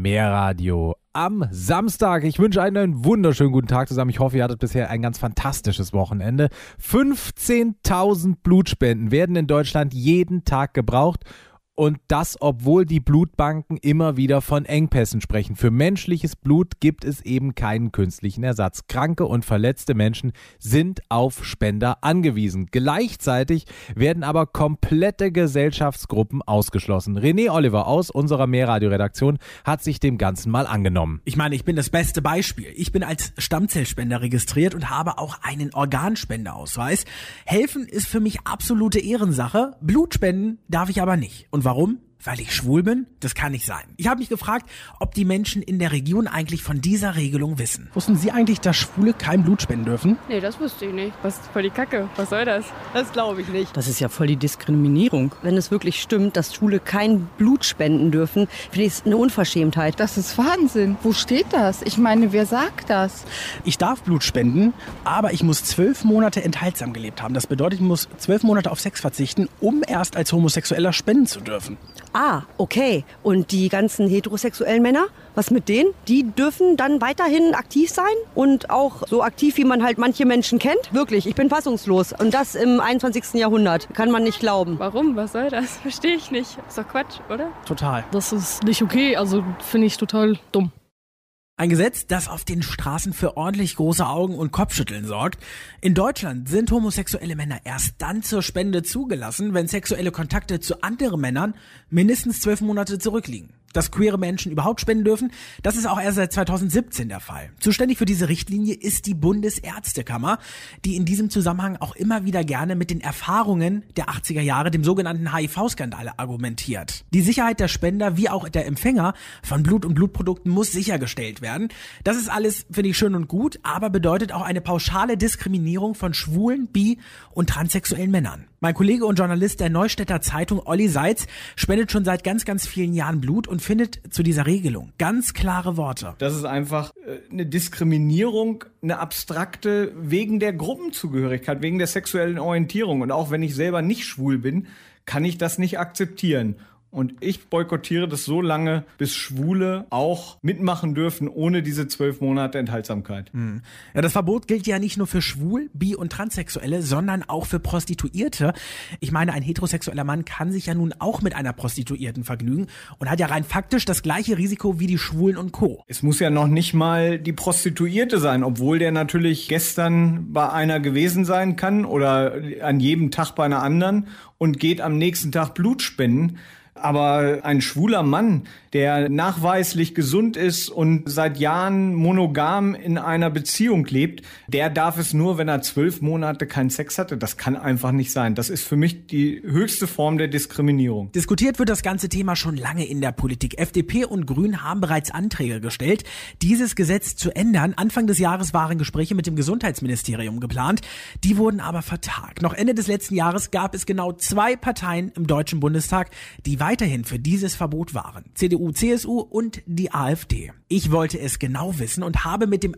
Mehrradio am Samstag. Ich wünsche einen wunderschönen guten Tag zusammen. Ich hoffe, ihr hattet bisher ein ganz fantastisches Wochenende. 15.000 Blutspenden werden in Deutschland jeden Tag gebraucht. Und das, obwohl die Blutbanken immer wieder von Engpässen sprechen. Für menschliches Blut gibt es eben keinen künstlichen Ersatz. Kranke und verletzte Menschen sind auf Spender angewiesen. Gleichzeitig werden aber komplette Gesellschaftsgruppen ausgeschlossen. René Oliver aus unserer Mehrradio-Redaktion hat sich dem Ganzen mal angenommen. Ich meine, ich bin das beste Beispiel. Ich bin als Stammzellspender registriert und habe auch einen Organspendeausweis. Helfen ist für mich absolute Ehrensache. Blut spenden darf ich aber nicht. Und warum? Weil ich schwul bin? Das kann nicht sein. Ich habe mich gefragt, ob die Menschen in der Region eigentlich von dieser Regelung wissen. Wussten Sie eigentlich, dass Schwule kein Blut spenden dürfen? Nee, das wusste ich nicht. Was voll die Kacke. Was soll das? Das glaube ich nicht. Das ist ja voll die Diskriminierung. Wenn es wirklich stimmt, dass Schwule kein Blut spenden dürfen, finde ich es eine Unverschämtheit. Das ist Wahnsinn. Wo steht das? Ich meine, wer sagt das? Ich darf Blut spenden, aber ich muss 12 Monate enthaltsam gelebt haben. Das bedeutet, ich muss 12 Monate auf Sex verzichten, um erst als Homosexueller spenden zu dürfen. Ah, okay. Und die ganzen heterosexuellen Männer? Was mit denen? Die dürfen dann weiterhin aktiv sein? Und auch so aktiv, wie man halt manche Menschen kennt? Wirklich, ich bin fassungslos. Und das im 21. Jahrhundert. Kann man nicht glauben. Warum? Was soll das? Verstehe ich nicht. Ist doch Quatsch, oder? Total. Das ist nicht okay, also finde ich total dumm. Ein Gesetz, das auf den Straßen für ordentlich große Augen und Kopfschütteln sorgt. In Deutschland sind homosexuelle Männer erst dann zur Spende zugelassen, wenn sexuelle Kontakte zu anderen Männern mindestens 12 Monate zurückliegen. Dass queere Menschen überhaupt spenden dürfen, das ist auch erst seit 2017 der Fall. Zuständig für diese Richtlinie ist die Bundesärztekammer, die in diesem Zusammenhang auch immer wieder gerne mit den Erfahrungen der 80er Jahre, dem sogenannten HIV-Skandal, argumentiert. Die Sicherheit der Spender wie auch der Empfänger von Blut und Blutprodukten muss sichergestellt werden. Das ist alles, finde ich, schön und gut, aber bedeutet auch eine pauschale Diskriminierung von schwulen, bi- und transsexuellen Männern. Mein Kollege und Journalist der Neustädter Zeitung, Olli Seitz, spendet schon seit ganz, ganz vielen Jahren Blut und findet zu dieser Regelung ganz klare Worte. Das ist einfach eine Diskriminierung, eine abstrakte, wegen der Gruppenzugehörigkeit, wegen der sexuellen Orientierung. Und auch wenn ich selber nicht schwul bin, kann ich das nicht akzeptieren. Und ich boykottiere das so lange, bis Schwule auch mitmachen dürfen, ohne diese 12 Monate Enthaltsamkeit. Ja, das Verbot gilt ja nicht nur für Schwul-, Bi- und Transsexuelle, sondern auch für Prostituierte. Ich meine, ein heterosexueller Mann kann sich ja nun auch mit einer Prostituierten vergnügen und hat ja rein faktisch das gleiche Risiko wie die Schwulen und Co. Es muss ja noch nicht mal die Prostituierte sein, obwohl der natürlich gestern bei einer gewesen sein kann oder an jedem Tag bei einer anderen und geht am nächsten Tag Blut spenden. Aber ein schwuler Mann, der nachweislich gesund ist und seit Jahren monogam in einer Beziehung lebt, der darf es nur, wenn er 12 Monate keinen Sex hatte. Das kann einfach nicht sein. Das ist für mich die höchste Form der Diskriminierung. Diskutiert wird das ganze Thema schon lange in der Politik. FDP und Grünen haben bereits Anträge gestellt, dieses Gesetz zu ändern. Anfang des Jahres waren Gespräche mit dem Gesundheitsministerium geplant. Die wurden aber vertagt. Noch Ende des letzten Jahres gab es genau 2 Parteien im Deutschen Bundestag, die weiterhin für dieses Verbot waren. CDU, CSU und die AfD. Ich wollte es genau wissen und habe mit dem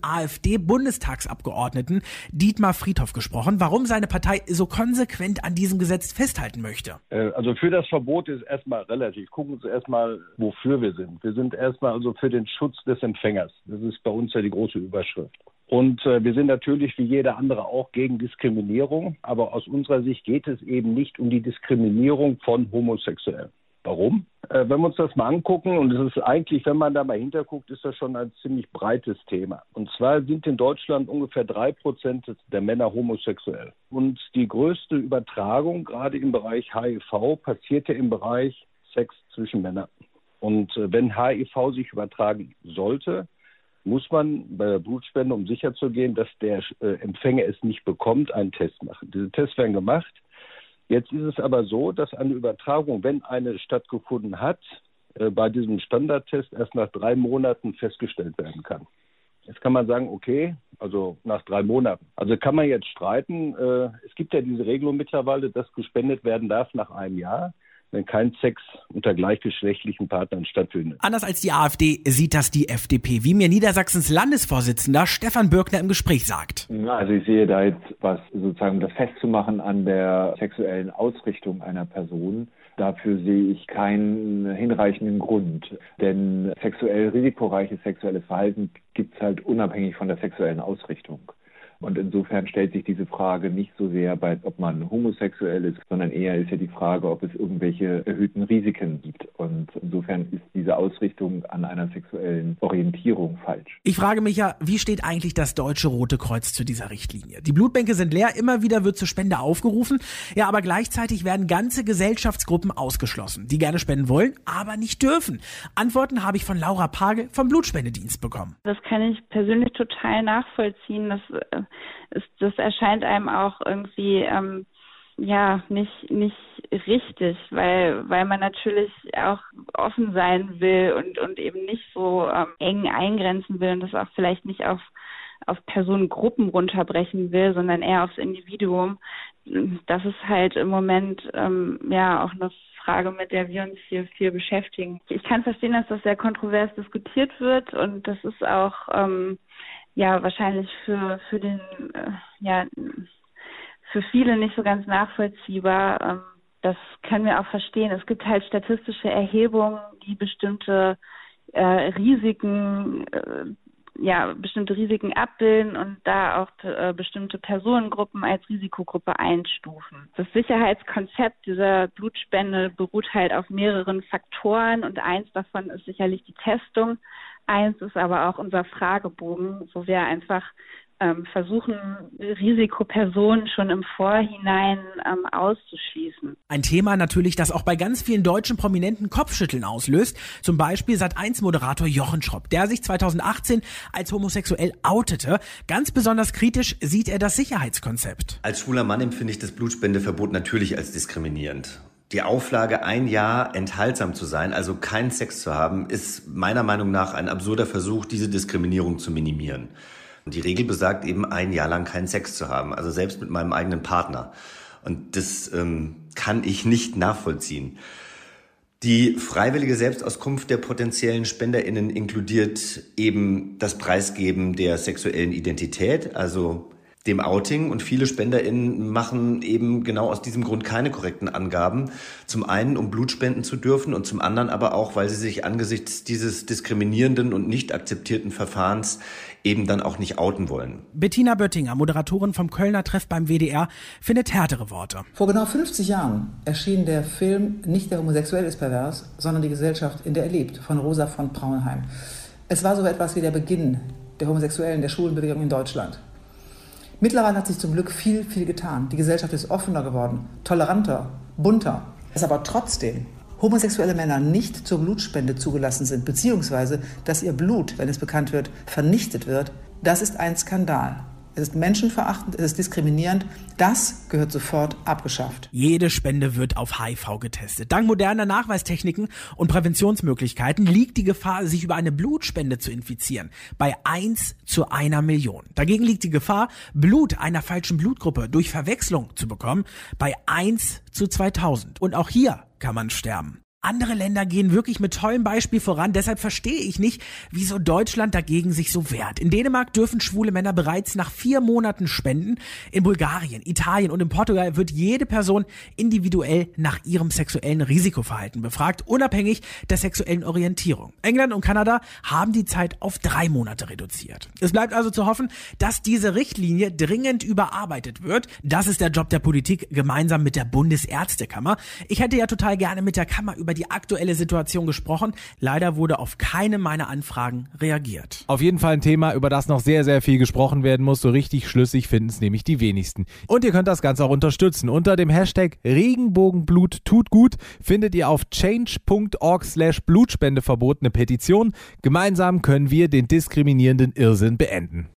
AfD-Bundestagsabgeordneten Dietmar Friedhoff gesprochen, warum seine Partei so konsequent an diesem Gesetz festhalten möchte. Also für das Verbot ist erstmal relativ. Gucken Sie erstmal, wofür wir sind. Wir sind erstmal also für den Schutz des Empfängers. Das ist bei uns ja die große Überschrift. Und wir sind natürlich wie jeder andere auch gegen Diskriminierung. Aber aus unserer Sicht geht es eben nicht um die Diskriminierung von Homosexuellen. Warum? Wenn wir uns das mal angucken, und es ist eigentlich, wenn man da mal hinterguckt, ist das schon ein ziemlich breites Thema. Und zwar sind in Deutschland ungefähr 3% der Männer homosexuell. Und die größte Übertragung, gerade im Bereich HIV, passiert ja im Bereich Sex zwischen Männern. Und wenn HIV sich übertragen sollte, muss man bei der Blutspende, um sicherzugehen, dass der Empfänger es nicht bekommt, einen Test machen. Diese Tests werden gemacht. Jetzt ist es aber so, dass eine Übertragung, wenn eine stattgefunden hat, bei diesem Standardtest erst nach 3 Monaten festgestellt werden kann. Jetzt kann man sagen, okay, also nach 3 Monaten. Also kann man jetzt streiten. Es gibt ja diese Regelung mittlerweile, dass gespendet werden darf nach einem Jahr. wenn kein Sex unter gleichgeschlechtlichen Partnern stattfindet. Anders als die AfD sieht das die FDP, wie mir Niedersachsens Landesvorsitzender Stefan Bürkner im Gespräch sagt. Also ich sehe da jetzt was sozusagen das festzumachen an der sexuellen Ausrichtung einer Person. Dafür sehe ich keinen hinreichenden Grund, denn sexuell risikoreiches sexuelles Verhalten gibt es halt unabhängig von der sexuellen Ausrichtung. Und insofern stellt sich diese Frage nicht so sehr, ob man homosexuell ist, sondern eher ist ja die Frage, ob es irgendwelche erhöhten Risiken gibt. Und insofern ist diese Ausrichtung an einer sexuellen Orientierung falsch. Ich frage mich ja, wie steht eigentlich das Deutsche Rote Kreuz zu dieser Richtlinie? Die Blutbänke sind leer, immer wieder wird zur Spende aufgerufen. Ja, aber gleichzeitig werden ganze Gesellschaftsgruppen ausgeschlossen, die gerne spenden wollen, aber nicht dürfen. Antworten habe ich von Laura Pagel vom Blutspendedienst bekommen. Das kann ich persönlich total nachvollziehen. Das erscheint einem auch irgendwie nicht richtig, weil man natürlich auch offen sein will und eben nicht so eng eingrenzen will und das auch vielleicht nicht auf Personengruppen runterbrechen will, sondern eher aufs Individuum. Das ist halt im Moment auch eine Frage, mit der wir uns hier viel beschäftigen. Ich kann verstehen, dass das sehr kontrovers diskutiert wird und das ist auch wahrscheinlich für viele nicht so ganz nachvollziehbar. Das können wir auch verstehen. Es gibt halt statistische Erhebungen, die bestimmte Risiken abbilden und da auch bestimmte Personengruppen als Risikogruppe einstufen. Das Sicherheitskonzept dieser Blutspende beruht halt auf mehreren Faktoren und eins davon ist sicherlich die Testung. Eins ist aber auch unser Fragebogen, wo wir einfach versuchen, Risikopersonen schon im Vorhinein auszuschließen. Ein Thema natürlich, das auch bei ganz vielen deutschen Prominenten Kopfschütteln auslöst. Zum Beispiel Sat.1-Moderator Jochen Schropp, der sich 2018 als homosexuell outete. Ganz besonders kritisch sieht er das Sicherheitskonzept. Als schwuler Mann empfinde ich das Blutspendeverbot natürlich als diskriminierend. Die Auflage, 1 Jahr enthaltsam zu sein, also keinen Sex zu haben, ist meiner Meinung nach ein absurder Versuch, diese Diskriminierung zu minimieren. Und die Regel besagt eben, 1 Jahr lang keinen Sex zu haben, also selbst mit meinem eigenen Partner. Und das kann ich nicht nachvollziehen. Die freiwillige Selbstauskunft der potenziellen SpenderInnen inkludiert eben das Preisgeben der sexuellen Identität, also dem Outing, und viele SpenderInnen machen eben genau aus diesem Grund keine korrekten Angaben. Zum einen, um Blut spenden zu dürfen und zum anderen aber auch, weil sie sich angesichts dieses diskriminierenden und nicht akzeptierten Verfahrens eben dann auch nicht outen wollen. Bettina Böttinger, Moderatorin vom Kölner Treff beim WDR, findet härtere Worte. Vor genau 50 Jahren erschien der Film Nicht der Homosexuelle ist pervers, sondern die Gesellschaft, in der er lebt, von Rosa von Braunheim. Es war so etwas wie der Beginn der homosexuellen, der Schwulenbewegung in Deutschland. Mittlerweile hat sich zum Glück viel, viel getan. Die Gesellschaft ist offener geworden, toleranter, bunter. Dass aber trotzdem homosexuelle Männer nicht zur Blutspende zugelassen sind, beziehungsweise dass ihr Blut, wenn es bekannt wird, vernichtet wird, das ist ein Skandal. Es ist menschenverachtend, es ist diskriminierend. Das gehört sofort abgeschafft. Jede Spende wird auf HIV getestet. Dank moderner Nachweistechniken und Präventionsmöglichkeiten liegt die Gefahr, sich über eine Blutspende zu infizieren, bei 1 zu 1 Million. Dagegen liegt die Gefahr, Blut einer falschen Blutgruppe durch Verwechslung zu bekommen, bei 1 zu 2000. Und auch hier kann man sterben. Andere Länder gehen wirklich mit tollem Beispiel voran, deshalb verstehe ich nicht, wieso Deutschland dagegen sich so wehrt. In Dänemark dürfen schwule Männer bereits nach 4 Monaten spenden. In Bulgarien, Italien und in Portugal wird jede Person individuell nach ihrem sexuellen Risikoverhalten befragt, unabhängig der sexuellen Orientierung. England und Kanada haben die Zeit auf 3 Monate reduziert. Es bleibt also zu hoffen, dass diese Richtlinie dringend überarbeitet wird. Das ist der Job der Politik gemeinsam mit der Bundesärztekammer. Ich hätte ja total gerne mit der Kammer über die aktuelle Situation gesprochen. Leider wurde auf keine meiner Anfragen reagiert. Auf jeden Fall ein Thema, über das noch sehr, sehr viel gesprochen werden muss. So richtig schlüssig finden es nämlich die wenigsten. Und ihr könnt das Ganze auch unterstützen. Unter dem Hashtag Regenbogenblut tut gut findet ihr auf change.org/Blutspendeverbot eine Petition. Gemeinsam können wir den diskriminierenden Irrsinn beenden.